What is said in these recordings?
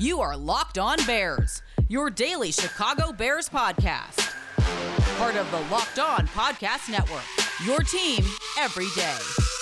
You are Locked On Bears, your daily Chicago Bears podcast. Part of the Locked On Podcast Network, your team every day.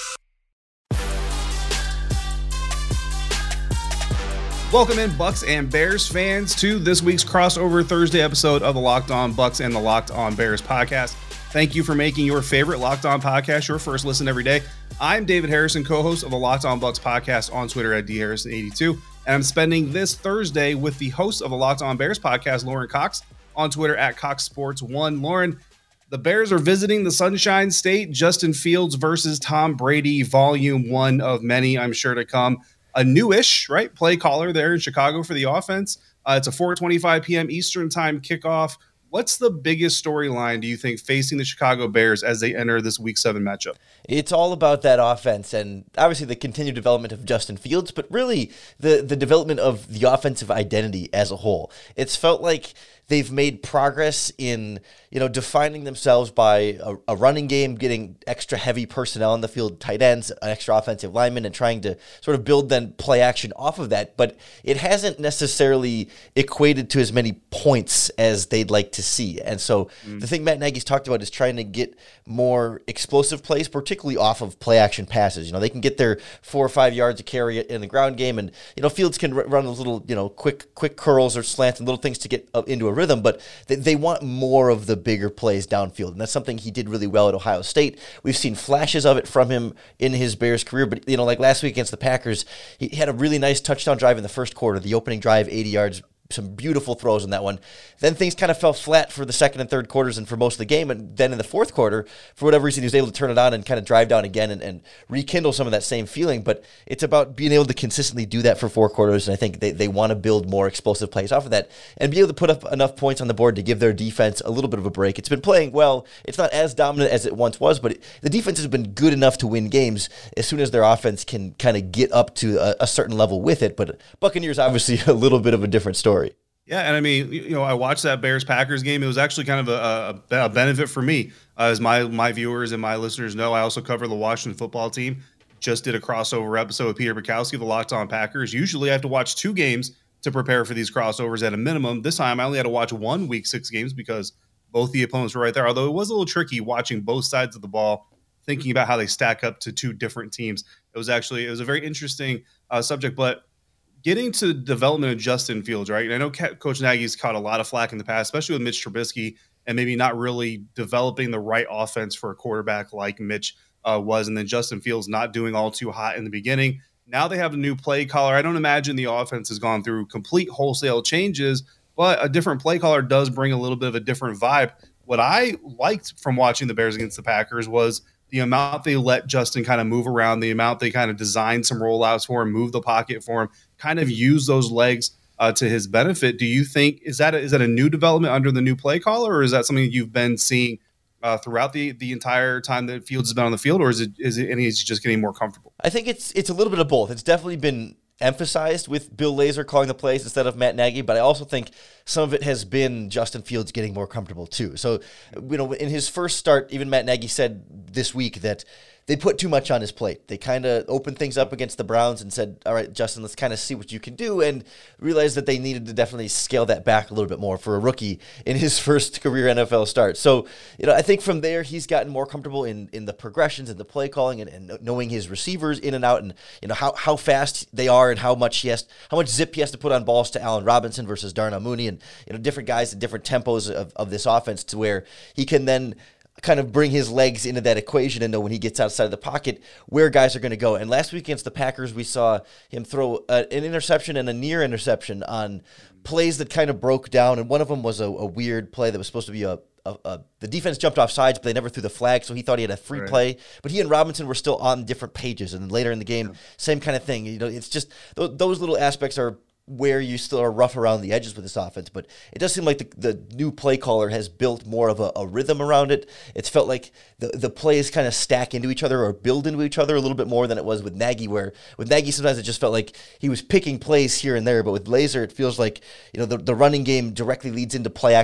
Welcome in, Bucks and Bears fans, to this week's crossover Thursday episode of the Locked On Bucks and the Locked On Bears podcast. Thank you for making your favorite Locked On podcast your first listen every day. I'm David Harrison, co-host of the Locked On Bucks podcast on Twitter at dharrison82, and I'm spending this Thursday with the host of the Locked On Bears podcast, Lauren Cox, on Twitter at CoxSports1. Lauren, the Bears are visiting the Sunshine State. Justin Fields versus Tom Brady, volume one of many, I'm sure, to come. A newish, right, play caller there in Chicago for the offense. It's a 4:25 p.m. Eastern time kickoff. What's the biggest storyline, do you think, facing the Chicago Bears as they enter this Week 7 matchup? It's all about that offense and obviously the continued development of Justin Fields, but really the development of the offensive identity as a whole. It's felt like they've made progress in, defining themselves by a running game, getting extra heavy personnel on the field, tight ends, an extra offensive lineman, and trying to sort of build then play action off of that. But it hasn't necessarily equated to as many points as they'd like to see. And so the thing Matt Nagy's talked about is trying to get more explosive plays, particularly off of play action passes. They can get their 4 or 5 yards of carry in the ground game, and Fields can run those little quick curls or slants and little things to get into a rhythm. But they want more of the bigger plays downfield, and that's something he did really well at Ohio State. We've seen flashes of it from him in his Bears career, but like last week against the Packers, he had a really nice touchdown drive in the first quarter, the opening drive, 80 yards, some beautiful throws in that one. Then things kind of fell flat for the second and third quarters and for most of the game. And then in the fourth quarter, for whatever reason, he was able to turn it on and kind of drive down again and rekindle some of that same feeling. But it's about being able to consistently do that for 4 quarters. And I think they want to build more explosive plays off of that and be able to put up enough points on the board to give their defense a little bit of a break. It's been playing well. It's not as dominant as it once was, but the defense has been good enough to win games as soon as their offense can kind of get up to a certain level with it. But Buccaneers, obviously, a little bit of a different story. Yeah, and I mean, I watched that Bears-Packers game. It was actually kind of a benefit for me. As my viewers and my listeners know, I also cover the Washington football team. Just did a crossover episode with Peter Bukowski, the Locked On Packers. Usually I have to watch 2 games to prepare for these crossovers at a minimum. This time I only had to watch 1 Week 6 games because both the opponents were right there. Although it was a little tricky watching both sides of the ball, thinking about how they stack up to 2 different teams. It was a very interesting subject, but getting to development of Justin Fields, right? And I know Coach Nagy's caught a lot of flack in the past, especially with Mitch Trubisky, and maybe not really developing the right offense for a quarterback like Mitch was, and then Justin Fields not doing all too hot in the beginning. Now they have a new play caller. I don't imagine the offense has gone through complete wholesale changes, but a different play caller does bring a little bit of a different vibe. What I liked from watching the Bears against the Packers was the amount they let Justin kind of move around, the amount they kind of designed some rollouts for him, move the pocket for him, kind of use those legs to his benefit. Do you think, is that a new development under the new play caller, or is that something that you've been seeing throughout the entire time that Fields has been on the field, or is it and he's just getting more comfortable? I think it's a little bit of both. It's definitely been emphasized with Bill Lazor calling the plays instead of Matt Nagy, but I also think some of it has been Justin Fields getting more comfortable too. So, in his first start, even Matt Nagy said this week that they put too much on his plate. They kind of opened things up against the Browns and said, all right, Justin, let's kind of see what you can do, and realized that they needed to definitely scale that back a little bit more for a rookie in his first career NFL start. So, I think from there, he's gotten more comfortable in the progressions and the play calling and knowing his receivers in and out, and how fast they are and how much zip he has to put on balls to Allen Robinson versus Darnell Mooney, and different guys at different tempos of this offense, to where he can then kind of bring his legs into that equation and know when he gets outside of the pocket where guys are going to go. And last week against the Packers, we saw him throw an interception and a near interception on plays that kind of broke down. And one of them was a weird play that was supposed to be the defense jumped off sides, but they never threw the flag, so he thought he had a free play. But he and Robinson were still on different pages. And then later in the game, same kind of thing. It's just those little aspects are where you still are rough around the edges with this offense, but it does seem like the new play caller has built more of a rhythm around it. It's felt like the plays kind of stack into each other or build into each other a little bit more than it was with Nagy, where with Nagy sometimes it just felt like he was picking plays here and there, but with Lazor it feels like the running game directly leads into play action that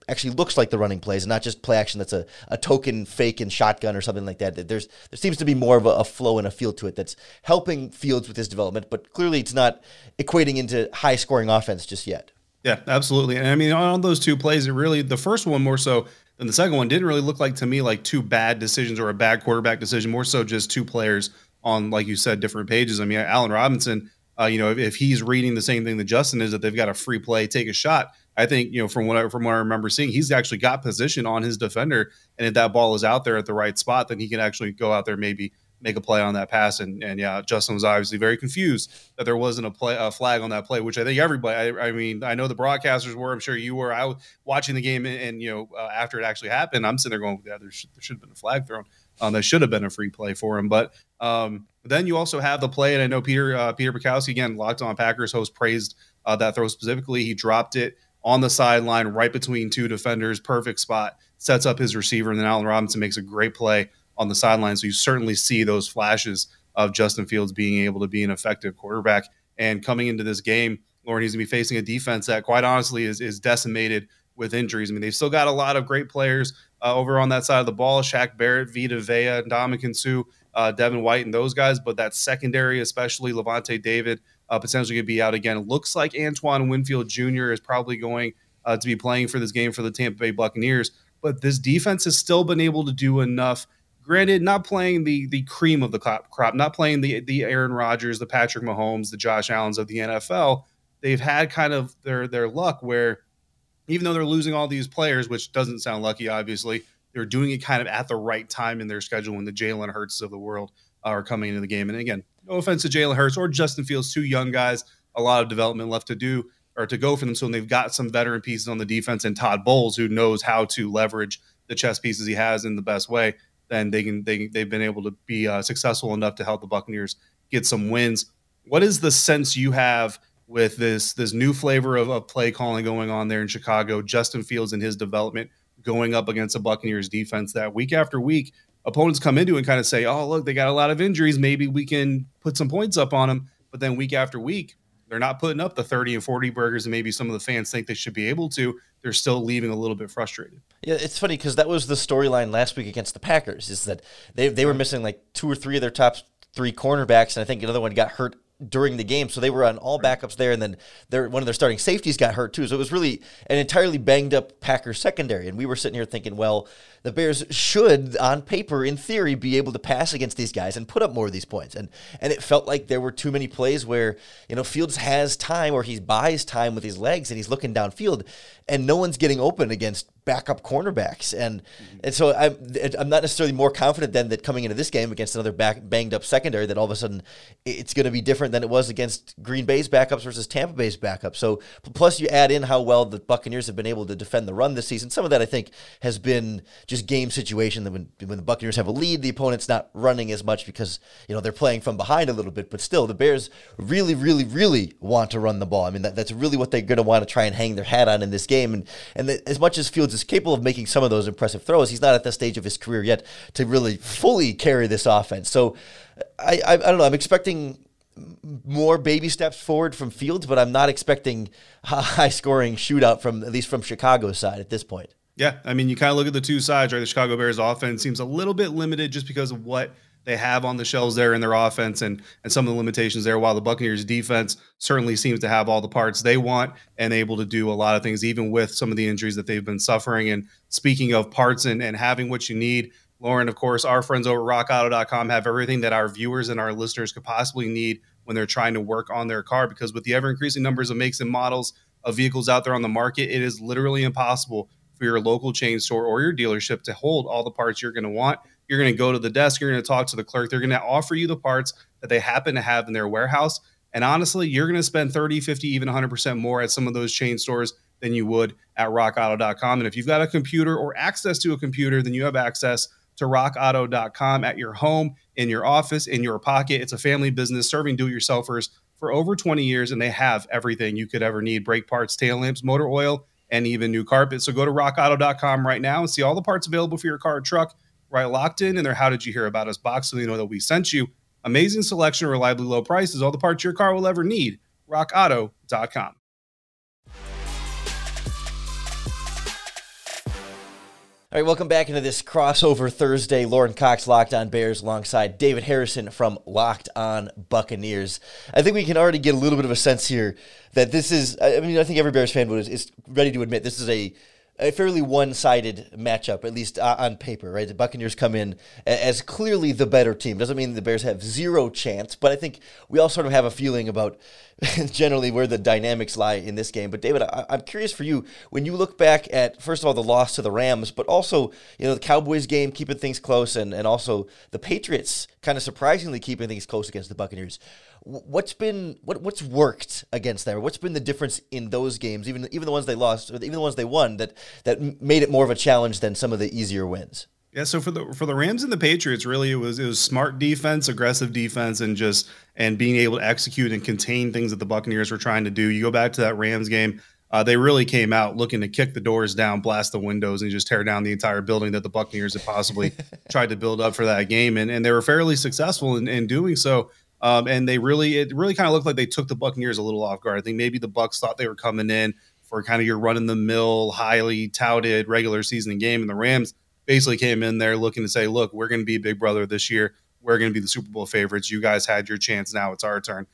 actually looks like the running plays and not just play action that's a token fake and shotgun or something like that. There seems to be more of a flow and a feel to it that's helping Fields with his development, but clearly it's not equating into high-scoring offense just yet. Yeah, absolutely. And I mean, on those two plays, the first one more so than the second one didn't really look like to me like two bad decisions or a bad quarterback decision, more so just two players on, like you said, different pages. I mean, Allen Robinson, if he's reading the same thing that Justin is, that they've got a free play, take a shot. I think, from what I remember seeing, he's actually got position on his defender. And if that ball is out there at the right spot, then he can actually go out there, maybe make a play on that pass. And yeah, Justin was obviously very confused that there wasn't a flag on that play, which I think everybody, I mean, I know the broadcasters were, I'm sure you were. I was watching the game and after it actually happened, I'm sitting there going, yeah, there should have been a flag thrown. That should have been a free play for him. But then you also have the play, and I know Peter Bukowski, again, Locked On Packers host, praised that throw specifically. He dropped it on the sideline right between two defenders, perfect spot, sets up his receiver, and then Allen Robinson makes a great play on the sideline. So you certainly see those flashes of Justin Fields being able to be an effective quarterback. And coming into this game, Lauren, he's going to be facing a defense that quite honestly is decimated with injuries. I mean, they've still got a lot of great players over on that side of the ball: Shaq Barrett, Vita Vea, Ndamukong Suh, Devin White, and those guys. But that secondary, especially Levante David, potentially could be out again. It looks like Antoine Winfield Jr. is probably going to be playing for this game for the Tampa Bay Buccaneers. But this defense has still been able to do enough. Granted, not playing the cream of the crop, not playing the Aaron Rodgers, the Patrick Mahomes, the Josh Allens of the NFL. They've had kind of their luck where, even though they're losing all these players, which doesn't sound lucky, obviously, they're doing it kind of at the right time in their schedule when the Jalen Hurts of the world are coming into the game. And again, no offense to Jalen Hurts or Justin Fields, two young guys, a lot of development left to do or to go for them. So they've got some veteran pieces on the defense, and Todd Bowles, who knows how to leverage the chess pieces he has in the best way. Then they've been able to be successful enough to help the Buccaneers get some wins. What is the sense you have with this new flavor of play calling going on there in Chicago, Justin Fields and his development going up against a Buccaneers defense that week after week opponents come into and kind of say, oh, look, they got a lot of injuries, maybe we can put some points up on them. But then week after week, they're not putting up the 30 and 40 burgers and maybe some of the fans think they should be able to. They're still leaving a little bit frustrated. Yeah, it's funny because that was the storyline last week against the Packers, is that they were missing like 2 or 3 of their top 3 cornerbacks, and I think another one got hurt during the game, so they were on all backups there, and then one of their starting safeties got hurt too. So it was really an entirely banged up Packers secondary, and we were sitting here thinking, well, the Bears should, on paper, in theory, be able to pass against these guys and put up more of these points. And it felt like there were too many plays where, Fields has time, or he buys time with his legs, and he's looking downfield, and no one's getting open against backup cornerbacks. And so I'm not necessarily more confident then that coming into this game against another banged up secondary, that all of a sudden it's going to be different than it was against Green Bay's backups versus Tampa Bay's backups. So plus you add in how well the Buccaneers have been able to defend the run this season. Some of that I think has been just game situation, that when the Buccaneers have a lead, the opponent's not running as much because they're playing from behind a little bit. But still, the Bears really, really, really want to run the ball. I mean, that's really what they're going to want to try and hang their hat on in this game. And as much as Fields is capable of making some of those impressive throws, he's not at the stage of his career yet to really fully carry this offense. So I don't know. I'm expecting more baby steps forward from Fields, but I'm not expecting a high-scoring shootout at least from Chicago's side at this point. Yeah, I mean, you kind of look at the two sides, right? The Chicago Bears offense seems a little bit limited just because of what they have on the shelves there in their offense and some of the limitations there, while the Buccaneers defense certainly seems to have all the parts they want and able to do a lot of things, even with some of the injuries that they've been suffering. And speaking of parts and having what you need, Lauren, of course, our friends over at rockauto.com have everything that our viewers and our listeners could possibly need when they're trying to work on their car, because with the ever-increasing numbers of makes and models of vehicles out there on the market, it is literally impossible for your local chain store or your dealership to hold all the parts you're going to want. You're going to go to the desk, you're going to talk to the clerk, they're going to offer you the parts that they happen to have in their warehouse. And honestly, you're going to spend 30, 50, even 100% more at some of those chain stores than you would at rockauto.com. And if you've got a computer or access to a computer, then you have access to rockauto.com at your home, in your office, in your pocket. It's a family business serving do-it-yourselfers for over 20 years, and they have everything you could ever need: brake parts, tail lamps, motor oil, and even new carpet. So go to rockauto.com right now and see all the parts available for your car or truck right locked in their How Did You Hear About Us box, so you know that we sent you. Amazing selection, reliably low prices, all the parts your car will ever need. rockauto.com. All right, welcome back into this crossover Thursday. Lauren Cox, Locked On Bears, alongside David Harrison from Locked On Buccaneers. I think we can already get a little bit of a sense here that this is, I think every Bears fan is ready to admit this is a fairly one-sided matchup, at least on paper, right? The Buccaneers come in as clearly the better team. Doesn't mean the Bears have zero chance, but I think we all sort of have a feeling about generally where the dynamics lie in this game. But David, I'm curious for you, when you look back at, first of all, the loss to the Rams, but also, the Cowboys game keeping things close, and also the Patriots kind of surprisingly keeping things close against the Buccaneers. What's worked against them? What's been the difference in those games, even the ones they lost, or even the ones they won, that made it more of a challenge than some of the easier wins? Yeah, so for the Rams and the Patriots, really it was smart defense, aggressive defense, and being able to execute and contain things that the Buccaneers were trying to do. You go back to that Rams game, they really came out looking to kick the doors down, blast the windows, and just tear down the entire building that the Buccaneers had possibly tried to build up for that game, and they were fairly successful in doing so. And it really kind of looked like they took the Buccaneers a little off guard. I think maybe the Bucs thought they were coming in for kind of your run-in-the-mill, highly touted regular season game, and the Rams basically came in there looking to say, look, we're going to be big brother this year. We're going to be the Super Bowl favorites. You guys had your chance. Now it's our turn.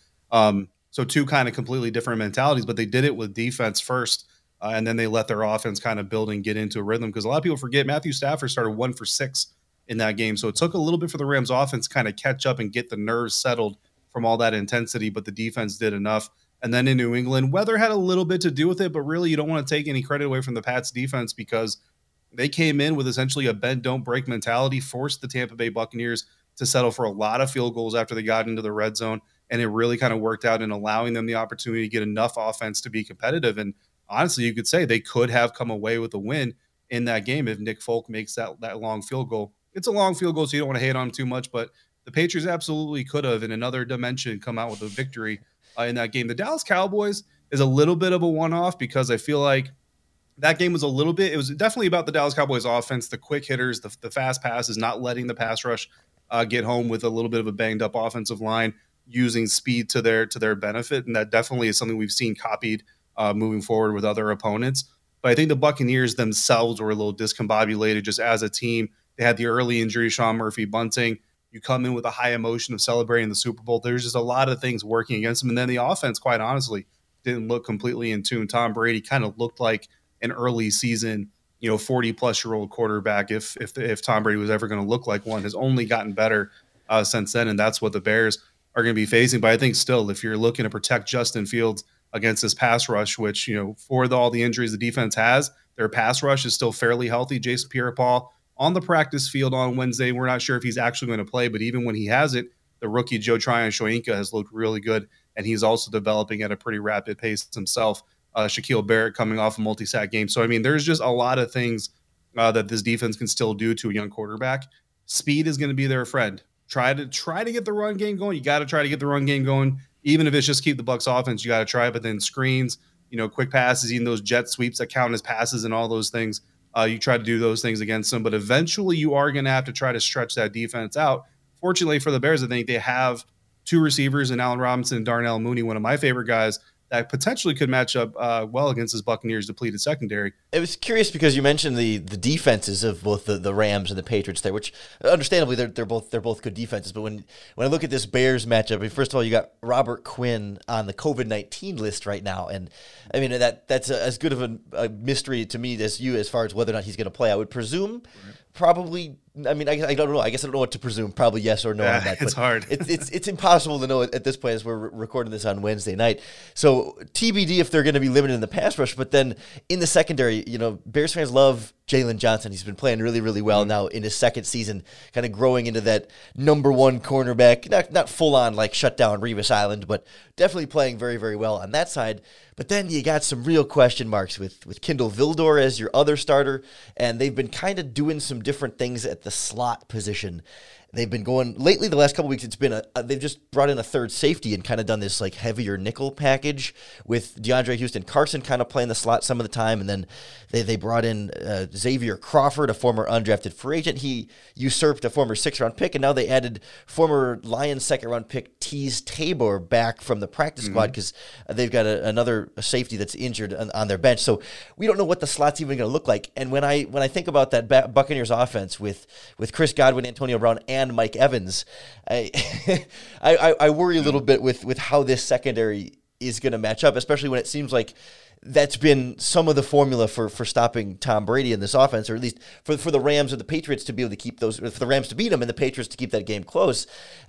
So two kind of completely different mentalities, but they did it with defense first, and then they let their offense kind of build and get into a rhythm, because a lot of people forget Matthew Stafford started 1 for 6 in that game. So it took a little bit for the Rams offense to kind of catch up and get the nerves settled from all that intensity, but the defense did enough. And then in New England, weather had a little bit to do with it, but really you don't want to take any credit away from the Pats defense, because they came in with essentially a bend, don't break mentality, forced the Tampa Bay Buccaneers to settle for a lot of field goals after they got into the red zone. And it really kind of worked out in allowing them the opportunity to get enough offense to be competitive. And honestly, you could say they could have come away with a win in that game if Nick Folk makes that long field goal. It's a long field goal, so you don't want to hate on him too much, but the Patriots absolutely could have, in another dimension, come out with a victory in that game. The Dallas Cowboys is a little bit of a one-off, because I feel like that game was it was definitely about the Dallas Cowboys offense, the quick hitters, the fast passes, not letting the pass rush get home with a little bit of a banged up offensive line, using speed to their benefit. And that definitely is something we've seen copied moving forward with other opponents. But I think the Buccaneers themselves were a little discombobulated just as a team. They had the early injury, Sean Murphy-Bunting. You come in with a high emotion of celebrating the Super Bowl. There's just a lot of things working against them. And then the offense, quite honestly, didn't look completely in tune. Tom Brady kind of looked like an early season, 40-plus-year-old quarterback, if Tom Brady was ever going to look like one, has only gotten better since then. And that's what the Bears are going to be facing. But I think still, if you're looking to protect Justin Fields against this pass rush, which, for all the injuries the defense has, their pass rush is still fairly healthy. Jason Pierre-Paul on the practice field on Wednesday. We're not sure if he's actually going to play, but even when he hasn't, the rookie Joe Tryon-Shoyinka has looked really good, and he's also developing at a pretty rapid pace himself. Shaquille Barrett coming off a multi-sack game. So, there's just a lot of things that this defense can still do to a young quarterback. Speed is going to be their friend. Try to get the run game going. You got to try to get the run game going. Even if it's just keep the Bucs offense, you got to try. But then screens, quick passes, even those jet sweeps that count as passes and all those things, you try to do those things against them. But eventually you are going to have to try to stretch that defense out. Fortunately for the Bears, I think they have two receivers in Allen Robinson and Darnell Mooney, one of my favorite guys, that potentially could match up well against this Buccaneers depleted secondary. It was curious because you mentioned the defenses of both the Rams and the Patriots there, which understandably they're both good defenses. But when I look at this Bears matchup, first of all, you got Robert Quinn on the COVID-19 list right now, and that's as good of a mystery to me as you, as far as whether or not he's going to play. I would presume probably. I don't know. I guess I don't know what to presume. Probably yes or no on that. It's hard. It's impossible to know at this point as we're recording this on Wednesday night. So TBD if they're going to be limited in the pass rush. But then in the secondary, Bears fans love Jalen Johnson. He's been playing really, really well now in his second season, kind of growing into that number one cornerback. Not full on like shut down Revis Island, but definitely playing very, very well on that side. But then you got some real question marks with Kindle Vildor as your other starter, and they've been kind of doing some different things at the slot position. They've been going lately. The last couple weeks, it's been they've just brought in a third safety and kind of done this like heavier nickel package with DeAndre Houston Carson kind of playing the slot some of the time, and then they brought in Xavier Crawford, a former undrafted free agent. He usurped a former 6th-round pick, and now they added former Lions 2nd-round pick Teez Tabor back from the practice squad because they've got another safety that's injured on their bench. So we don't know what the slot's even going to look like. And when I think about that Buccaneers offense with Chris Godwin, Antonio Brown, and Mike Evans, I worry a little bit with how this secondary is going to match up, especially when it seems like that's been some of the formula for stopping Tom Brady in this offense, or at least for the Rams or the Patriots to be able to keep those, for the Rams to beat them and the Patriots to keep that game close.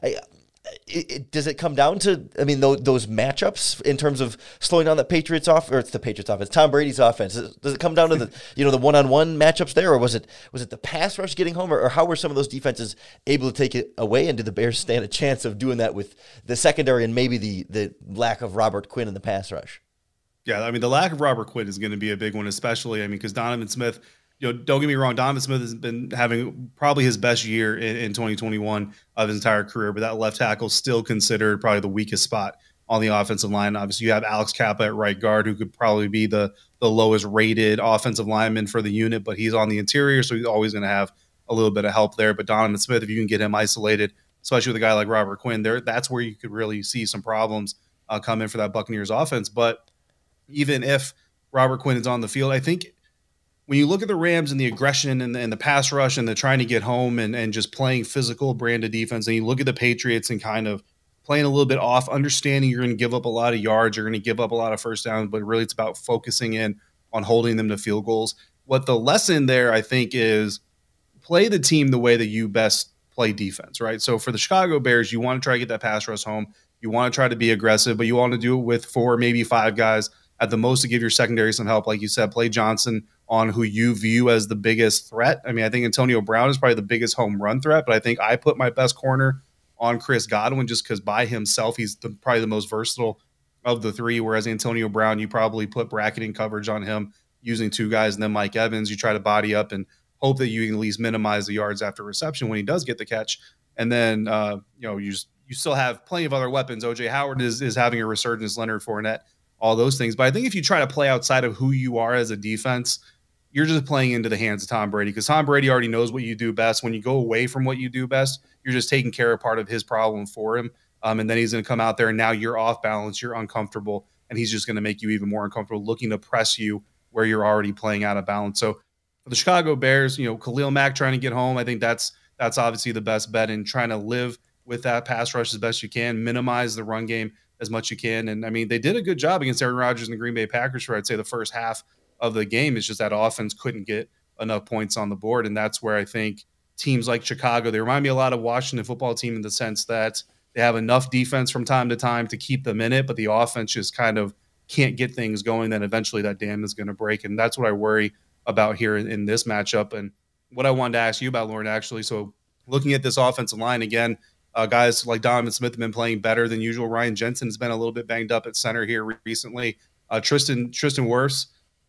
Does it come down to, those matchups in terms of slowing down the Patriots off, or it's the Patriots offense, Tom Brady's offense? Does it come down to the one-on-one matchups there, or was it the pass rush getting home, or how were some of those defenses able to take it away, and did the Bears stand a chance of doing that with the secondary and maybe the lack of Robert Quinn in the pass rush? Yeah, the lack of Robert Quinn is going to be a big one, especially, because Donovan Smith, don't get me wrong, Donovan Smith has been having probably his best year in 2021 of his entire career, but that left tackle is still considered probably the weakest spot on the offensive line. Obviously, you have Alex Kappa at right guard, who could probably be the lowest rated offensive lineman for the unit, but he's on the interior, so he's always going to have a little bit of help there. But Donovan Smith, if you can get him isolated, especially with a guy like Robert Quinn, that's where you could really see some problems come in for that Buccaneers offense. But even if Robert Quinn is on the field, I think when you look at the Rams and the aggression and the pass rush and the trying to get home and just playing physical branded defense, and you look at the Patriots and kind of playing a little bit off, understanding you're going to give up a lot of yards, you're going to give up a lot of first downs, but really it's about focusing in on holding them to field goals. What the lesson there, I think, is play the team the way that you best play defense, right? So for the Chicago Bears, you want to try to get that pass rush home. You want to try to be aggressive, but you want to do it with 4, maybe 5 guys at the most to give your secondary some help. Like you said, play Johnson on who you view as the biggest threat. I think Antonio Brown is probably the biggest home run threat, but I think I put my best corner on Chris Godwin just because by himself, he's probably the most versatile of the 3, whereas Antonio Brown, you probably put bracketing coverage on him using 2 guys, and then Mike Evans, you try to body up and hope that you can at least minimize the yards after reception when he does get the catch. And then, you still have plenty of other weapons. O.J. Howard is having a resurgence, Leonard Fournette, all those things. But I think if you try to play outside of who you are as a defense, you're just playing into the hands of Tom Brady, because Tom Brady already knows what you do best. When you go away from what you do best, you're just taking care of part of his problem for him. And then he's going to come out there and now you're off balance, you're uncomfortable, and he's just going to make you even more uncomfortable, looking to press you where you're already playing out of balance. So for the Chicago Bears, Khalil Mack trying to get home, I think that's obviously the best bet, in trying to live with that pass rush as best you can, minimize the run game as much you can. And they did a good job against Aaron Rodgers and the Green Bay Packers for, I'd say, the first half of the game. It's just that offense couldn't get enough points on the board. And that's where I think teams like Chicago, they remind me a lot of Washington football team in the sense that they have enough defense from time to time to keep them in it, but the offense just kind of can't get things going. Then eventually that dam is going to break. And that's what I worry about here in this matchup. And what I wanted to ask you about, Lauren, actually. So looking at this offensive line again, guys like Donovan Smith have been playing better than usual. Ryan Jensen has been a little bit banged up at center here recently. Tristan Wirfs,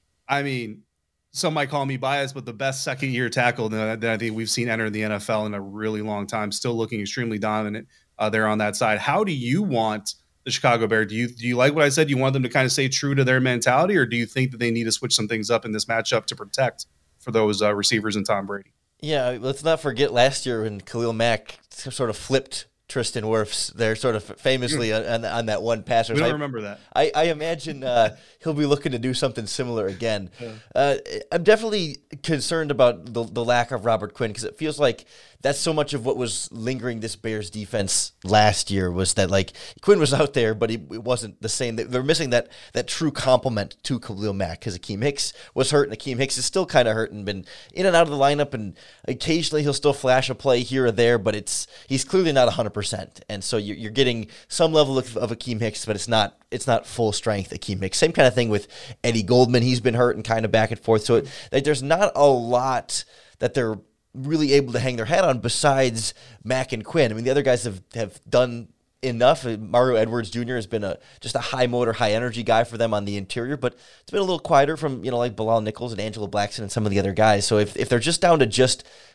some might call me biased, but the best second-year tackle that I think we've seen enter the NFL in a really long time, still looking extremely dominant there on that side. How do you want the Chicago Bears? Do you like what I said? Do you want them to kind of stay true to their mentality, or do you think that they need to switch some things up in this matchup to protect for those receivers and Tom Brady? Yeah, let's not forget last year when Khalil Mack sort of flipped Tristan Wirfs there, sort of famously on that one pass. We don't remember that. I imagine he'll be looking to do something similar again. I'm definitely concerned about the lack of Robert Quinn, because it feels like that's so much of what was lingering this Bears defense last year, was that like Quinn was out there, but it wasn't the same. They're missing that true complement to Khalil Mack, because Akeem Hicks was hurt, and Akeem Hicks is still kind of hurt and been in and out of the lineup, and occasionally he'll still flash a play here or there, but he's clearly not 100%. And so you're getting some level of Akeem Hicks, but it's not full strength Akeem Hicks. Same kind of thing with Eddie Goldman. He's been hurt and kind of back and forth. So there's not a lot that they're really able to hang their hat on besides Mack and Quinn. The other guys have done enough. Mario Edwards Jr. has been just a high motor, high energy guy for them on the interior, but it's been a little quieter from like Bilal Nichols and Angelo Blackson and some of the other guys. So if they're just down to just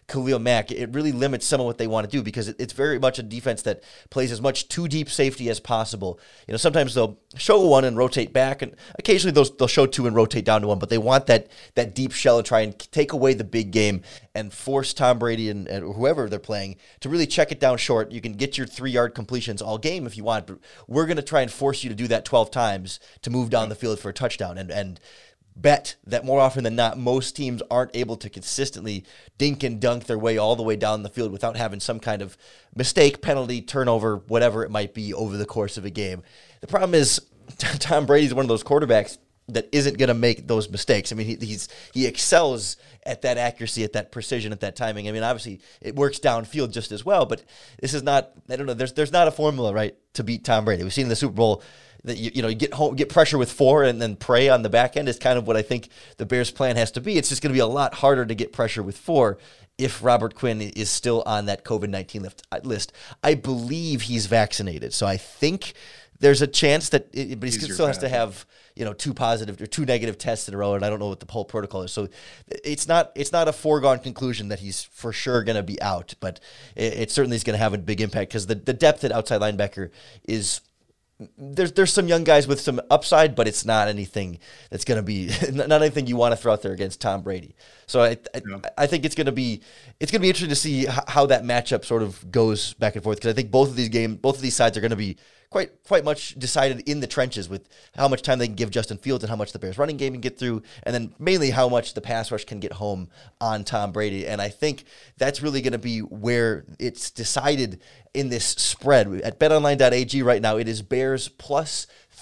Khalil Mack, it really limits some of what they want to do because it's very much a defense that plays as much two deep safety as possible. Sometimes they'll show one and rotate back, and occasionally they'll show two and rotate down to one, but they want that deep shell and try and take away the big game and force Tom Brady and whoever they're playing to really check it down short. You can get your 3-yard completions all game if you want, but we're going to try and force you to do that 12 times to move down the field for a touchdown. And bet that more often than not, most teams aren't able to consistently dink and dunk their way all the way down the field without having some kind of mistake, penalty, turnover, whatever it might be over the course of a game. The problem is Tom Brady's one of those quarterbacks that isn't going to make those mistakes. I mean, he excels at that accuracy, at that precision, at that timing. I mean, obviously, it works downfield just as well, but this is not, I don't know, there's not a formula, right, to beat Tom Brady. We've seen in the Super Bowl that you get pressure with 4 and then pray on the back end is kind of what I think the Bears' plan has to be. It's just going to be a lot harder to get pressure with 4 if Robert Quinn is still on that COVID-19 list. I believe he's vaccinated, so I think there's a chance that, but he still has to have 2 positive or 2 negative tests in a row, and I don't know what the whole protocol is. So it's not a foregone conclusion that he's for sure going to be out, but it certainly is going to have a big impact because the depth at outside linebacker is. There's some young guys with some upside, but it's not anything that's going to be not anything you want to throw out there against Tom Brady. So I think it's going to be interesting to see how that matchup sort of goes back and forth because I think both of these sides are going to be quite much decided in the trenches with how much time they can give Justin Fields and how much the Bears running game can get through, and then mainly how much the pass rush can get home on Tom Brady. And I think that's really going to be where it's decided in this spread. At betonline.ag right now, it is Bears plus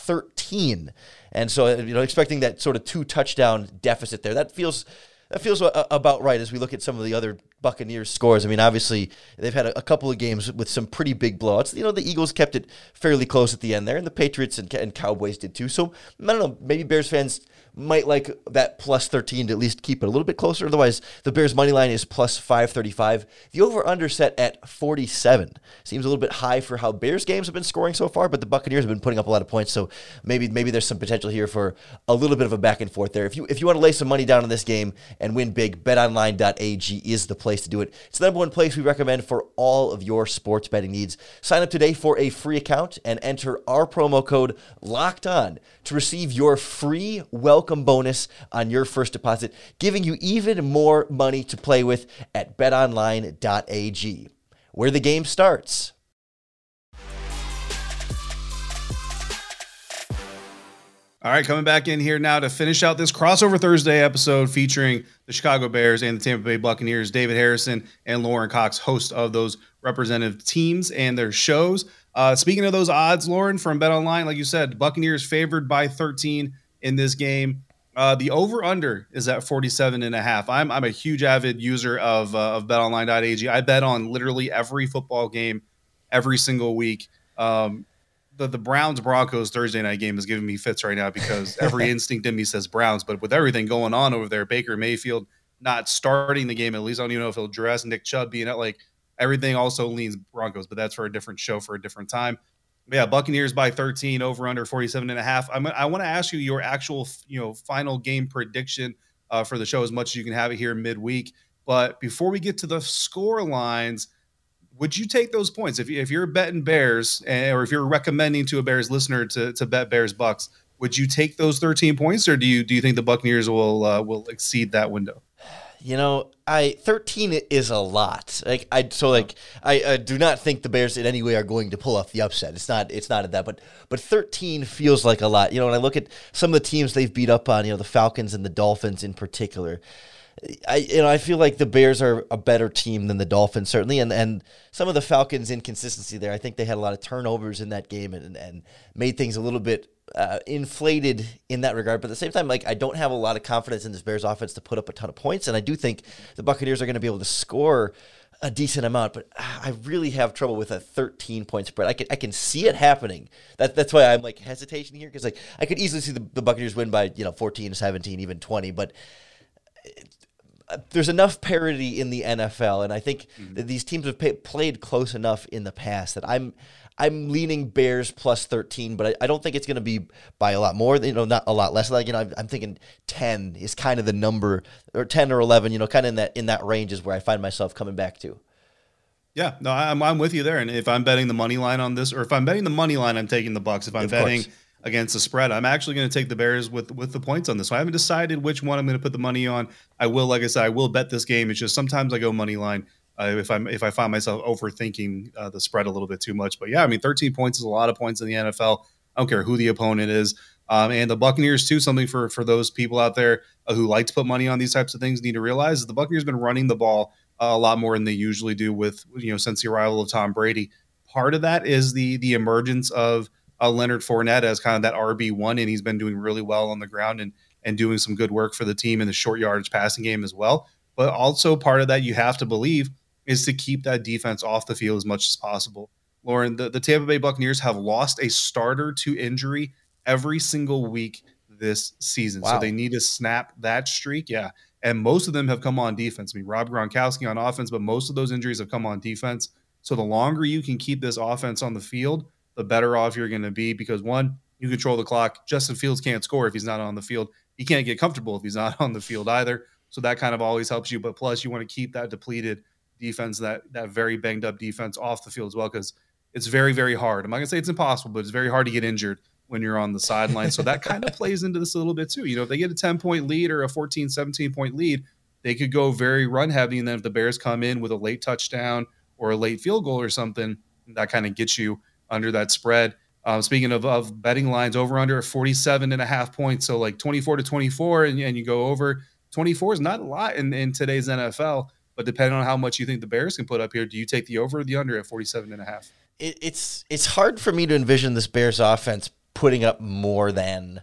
13. And so, expecting that sort of 2 touchdown deficit there, that feels about right as we look at some of the other Buccaneers scores. I mean, obviously, they've had a couple of games with some pretty big blowouts. The Eagles kept it fairly close at the end there, and the Patriots and Cowboys did too. So, I don't know, maybe Bears fans might like that plus 13 to at least keep it a little bit closer. Otherwise, the Bears' money line is plus 535. The over-under set at 47. Seems a little bit high for how Bears games have been scoring so far, but the Buccaneers have been putting up a lot of points, so maybe there's some potential here for a little bit of a back and forth there. If you want to lay some money down on this game and win big, betonline.ag is the place to do it. It's the number one place we recommend for all of your sports betting needs. Sign up today for a free account and enter our promo code LOCKEDON to receive your free welcome bonus on your first deposit, giving you even more money to play with at betonline.ag, where the game starts. All right, coming back in here now to finish out this crossover Thursday episode featuring the Chicago Bears and the Tampa Bay Buccaneers. David Harrison and Lauren Cox, host of those representative teams and their shows. Speaking of those odds, Lauren, from BetOnline, like you said, Buccaneers favored by 13 in this game. The over-under is at 47.5. I'm a huge avid user of betonline.ag. I bet on literally every football game every single week. The Browns-Broncos Thursday night game is giving me fits right now because every instinct in me says Browns. But with everything going on over there, Baker Mayfield not starting the game, at least I don't even know if he'll dress, Nick Chubb being at everything also leans Broncos, but that's for a different show for a different time. But yeah, Buccaneers by 13, over under 47.5. I want to ask you your actual final game prediction for the show as much as you can have it here midweek. But before we get to the score lines, would you take those points if you're betting Bears or if you're recommending to a Bears listener to bet Bears Bucks? Would you take those 13 points, or do you think the Buccaneers will exceed that window? 13 is a lot. I do not think the Bears in any way are going to pull off the upset. It's not at that, but 13 feels like a lot. When I look at some of the teams they've beat up on, the Falcons and the Dolphins in particular, I feel like the Bears are a better team than the Dolphins, certainly, and some of the Falcons' inconsistency there. I think they had a lot of turnovers in that game and made things a little bit inflated in that regard. But at the same time, I don't have a lot of confidence in this Bears offense to put up a ton of points, and I do think the Buccaneers are going to be able to score a decent amount, but I really have trouble with a 13-point spread. I can see it happening. That's why I'm hesitation here, because I could easily see the Buccaneers win by 14, 17, even 20, but there's enough parity in the NFL, and I think that these teams have played close enough in the past that I'm I'm leaning Bears plus 13, but I don't think it's going to be by a lot more. Not a lot less. Like, I'm thinking 10 is kind of the number, or 10 or 11. Kind of in that range is where I find myself coming back to. Yeah, no, I'm with you there. And if I'm betting the money line on this, or if I'm betting the money line, I'm taking the Bucs. If I'm betting against the spread, I'm actually going to take the Bears with the points on this. So I haven't decided which one I'm going to put the money on. I will, like I said, I will bet this game. It's just sometimes I go money line. If I find myself overthinking the spread a little bit too much. But yeah, I mean, 13 points is a lot of points in the NFL. I don't care who the opponent is. And the Buccaneers too, something for those people out there who like to put money on these types of things need to realize is the Buccaneers have been running the ball a lot more than they usually do with, since the arrival of Tom Brady. Part of that is the emergence of Leonard Fournette as kind of that RB1, and he's been doing really well on the ground and doing some good work for the team in the short yardage passing game as well. But also part of that you have to believe is to keep that defense off the field as much as possible. Lauren, the Tampa Bay Buccaneers have lost a starter to injury every single week this season. Wow. So they need to snap that streak. Yeah. And most of them have come on defense. I mean, Rob Gronkowski on offense, but most of those injuries have come on defense. So the longer you can keep this offense on the field, the better off you're going to be because, one, you control the clock. Justin Fields can't score if he's not on the field. He can't get comfortable if he's not on the field either. So that kind of always helps you. But plus, you want to keep that depleted defense, that very banged up defense off the field as well, because it's very, very hard. I'm not going to say it's impossible, but it's very hard to get injured when you're on the sideline. So that kind of plays into this a little bit too. If they get a 10-point lead or a 14, 17-point lead, they could go very run heavy. And then if the Bears come in with a late touchdown or a late field goal or something, that kind of gets you under that spread. Speaking of betting lines, over under 47.5 points. So like 24-24 and you go over. 24 is not a lot in today's NFL. But depending on how much you think the Bears can put up here, do you take the over or the under at 47.5? It's hard for me to envision this Bears offense putting up more than,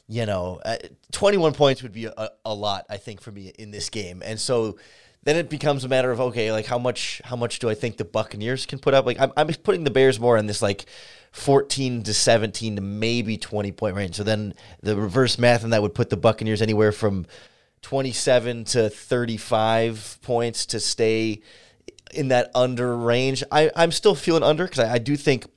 21 points would be a lot, I think, for me in this game. And so then it becomes a matter of, okay, like how much do I think the Buccaneers can put up? Like I'm putting the Bears more in this like 14 to 17 to maybe 20-point range. So then the reverse math on that would put the Buccaneers anywhere from 27 to 35 points to stay in that under range. I'm still feeling under because I do think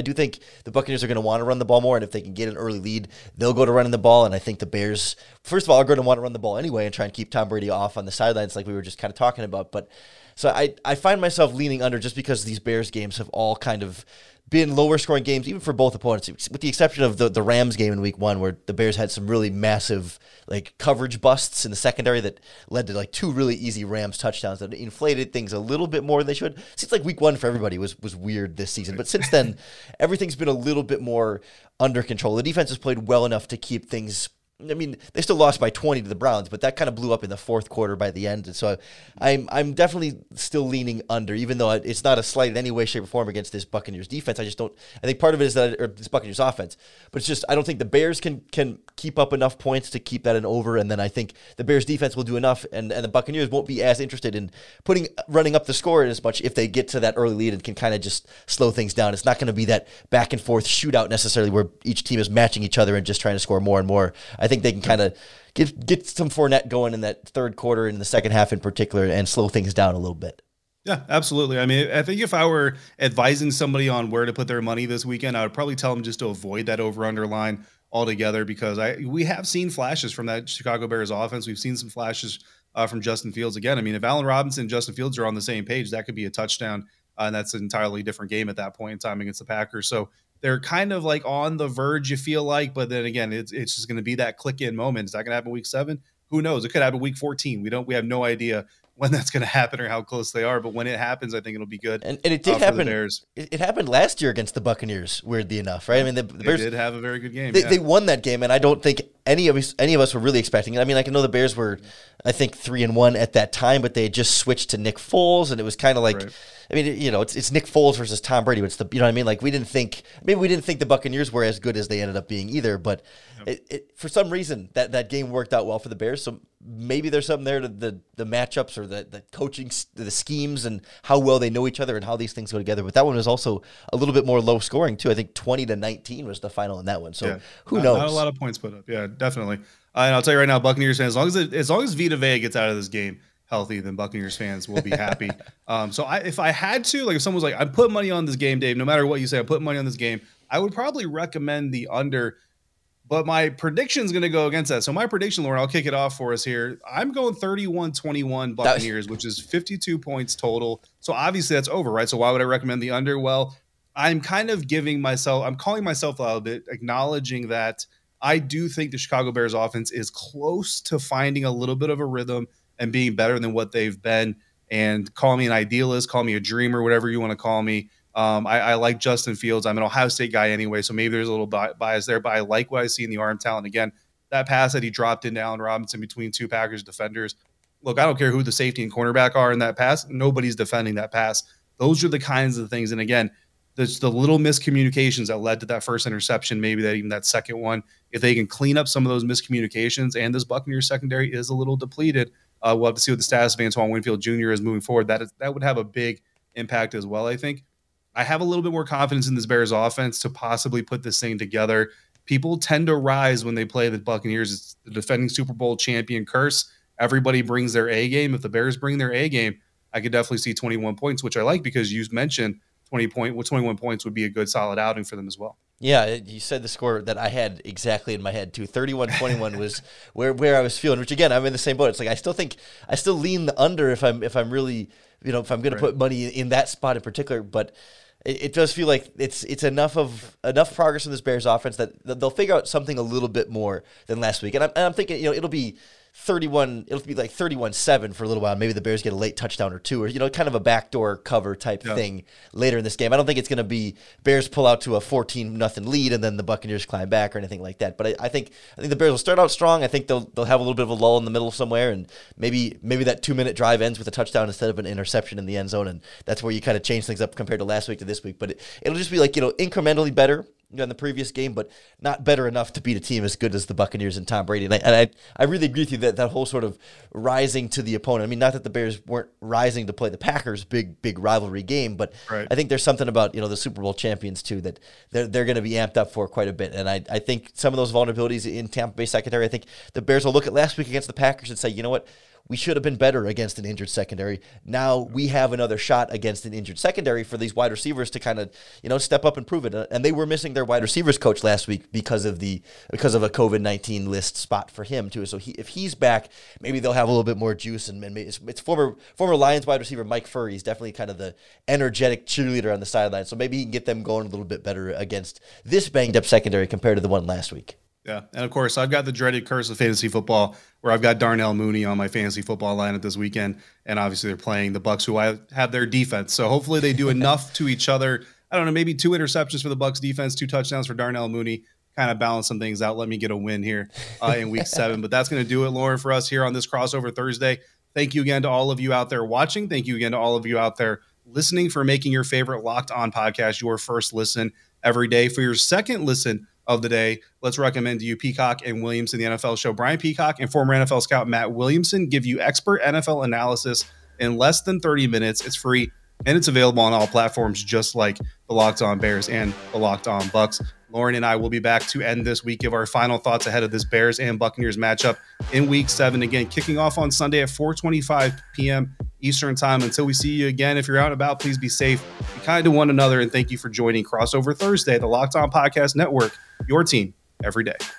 the Buccaneers are going to want to run the ball more, and if they can get an early lead, they'll go to running the ball. And I think the Bears, first of all, are going to want to run the ball anyway and try and keep Tom Brady off on the sidelines, like we were just kind of talking about. But so I find myself leaning under just because these Bears games have all kind of been lower scoring games, even for both opponents, with the exception of the Rams game in week 1, where the Bears had some really massive like coverage busts in the secondary that led to like 2 really easy Rams touchdowns that inflated things a little bit more than they should. Seems like week 1 for everybody was weird this season, but since then everything's been a little bit more under control. The defense has played well enough to keep things. I mean, they still lost by 20 to the Browns, but that kind of blew up in the fourth quarter by the end. And so I'm definitely still leaning under, even though it's not a slight in any way, shape, or form against this Buccaneers defense. I think part of it is that, or this Buccaneers offense, but it's just, I don't think the Bears can keep up enough points to keep that an over. And then I think the Bears defense will do enough, and the Buccaneers won't be as interested in running up the score as much if they get to that early lead and can kind of just slow things down. It's not going to be that back and forth shootout necessarily where each team is matching each other and just trying to score more and more. I think they can kind of get some Fournette going in that third quarter and in the second half in particular and slow things down a little bit. Yeah, absolutely. I mean, I think if I were advising somebody on where to put their money this weekend, I would probably tell them just to avoid that over-under line altogether, because we have seen flashes from that Chicago Bears offense. We've seen some flashes from Justin Fields. Again, I mean, if Allen Robinson and Justin Fields are on the same page, that could be a touchdown, and that's an entirely different game at that point in time against the Packers. So they're kind of like on the verge, you feel like, but then again, it's just going to be that click-in moment. Is that going to happen week 7? Who knows? It could happen week 14. We have no idea when that's going to happen or how close they are, but when it happens, I think it'll be good. And it did happen. It happened last year against the Buccaneers, weirdly enough, right? I mean, the Bears did have a very good game. They won that game, and I don't think any of us were really expecting it. I mean, I can know the Bears were, I think, 3-1 at that time, but they had just switched to Nick Foles, and it was kind of like, right. I mean, it's Nick Foles versus Tom Brady. It's you know what I mean? Like we didn't think the Buccaneers were as good as they ended up being either. But for some reason that game worked out well for the Bears. So maybe there's something there to the matchups or the coaching, the schemes, and how well they know each other and how these things go together. But that one was also a little bit more low scoring too. I think 20-19 was the final in that one. So who knows? Not a lot of points put up. Yeah, definitely. And I'll tell you right now, Buccaneers fans, as long as Vita Vea gets out of this game, healthy, then Buccaneers fans will be happy. So if I had to, like if someone was like, I'm putting money on this game, Dave, no matter what you say, I'm putting money on this game, I would probably recommend the under. But my prediction is going to go against that. So my prediction, Lauren, I'll kick it off for us here. I'm going 31-21 Buccaneers, which is 52 points total. So obviously that's over, right? So why would I recommend the under? Well, I'm kind of I'm calling myself out a bit, acknowledging that I do think the Chicago Bears offense is close to finding a little bit of a rhythm and being better than what they've been. And call me an idealist, call me a dreamer, whatever you want to call me. I like Justin Fields. I'm an Ohio State guy anyway, so maybe there's a little bias there, but I like what I see in the arm talent. Again, that pass that he dropped into Allen Robinson between two Packers defenders. Look, I don't care who the safety and cornerback are in that pass. Nobody's defending that pass. Those are the kinds of things. And again, there's the little miscommunications that led to that first interception, maybe that even that second one. If they can clean up some of those miscommunications, and this Buccaneers secondary is a little depleted, we'll have to see what the status of Antoine Winfield Jr. is moving forward. That would have a big impact as well, I think. I have a little bit more confidence in this Bears offense to possibly put this thing together. People tend to rise when they play the Buccaneers. It's the defending Super Bowl champion curse. Everybody brings their A game. If the Bears bring their A game, I could definitely see 21 points, which I like because you mentioned 21 points would be a good solid outing for them as well. Yeah, you said the score that I had exactly in my head too. 31-21 was where I was feeling, which again, I'm in the same boat. It's like I still lean the under if I'm really, if I'm going to put money in that spot in particular, but it does feel like it's enough progress in this Bears offense that they'll figure out something a little bit more than last week. And I'm thinking, it'll be like 31-7 for a little while. Maybe the Bears get a late touchdown or two, or kind of a backdoor cover type thing later in this game. I don't think it's going to be Bears pull out to a 14-0 lead and then the Buccaneers climb back or anything like that. But I think the Bears will start out strong. I think they'll have a little bit of a lull in the middle somewhere, and maybe that 2-minute drive ends with a touchdown instead of an interception in the end zone, and that's where you kind of change things up compared to last week to this week. But it'll just be like incrementally better in the previous game, but not better enough to beat a team as good as the Buccaneers and Tom Brady. And I really agree with you that whole sort of rising to the opponent. I mean, not that the Bears weren't rising to play the Packers, big rivalry game, but right. I think there's something about the Super Bowl champions too that they're going to be amped up for quite a bit. And I think some of those vulnerabilities in Tampa Bay secondary, I think the Bears will look at last week against the Packers and say, you know what? We should have been better against an injured secondary. Now we have another shot against an injured secondary for these wide receivers to kind of, step up and prove it. And they were missing their wide receivers coach last week because of a COVID-19 list spot for him too. So if he's back, maybe they'll have a little bit more juice. And it's former Lions wide receiver Mike Furry. He's definitely kind of the energetic cheerleader on the sideline. So maybe he can get them going a little bit better against this banged up secondary compared to the one last week. Yeah, and of course, I've got the dreaded curse of fantasy football where I've got Darnell Mooney on my fantasy football lineup this weekend, and obviously they're playing the Bucs, who I have their defense. So hopefully they do enough to each other. I don't know, maybe 2 interceptions for the Bucs defense, 2 touchdowns for Darnell Mooney, kind of balance some things out. Let me get a win here in Week 7. But that's going to do it, Lauren, for us here on this Crossover Thursday. Thank you again to all of you out there watching. Thank you again to all of you out there listening for making your favorite Locked On podcast your first listen every day. For your second listen of the day, let's recommend to you Peacock and Williamson, the NFL show. Brian Peacock and former NFL scout Matt Williamson give you expert NFL analysis in less than 30 minutes. It's free, and it's available on all platforms, just like the Locked On Bears and the Locked On Bucs. Lauren and I will be back to end this week, give our final thoughts ahead of this Bears and Buccaneers matchup in Week 7. Again, kicking off on Sunday at 4:25 p.m. Eastern Time. Until we see you again, if you're out and about, please be safe, be kind to one another, and thank you for joining Crossover Thursday, the Locked On Podcast Network, your team every day.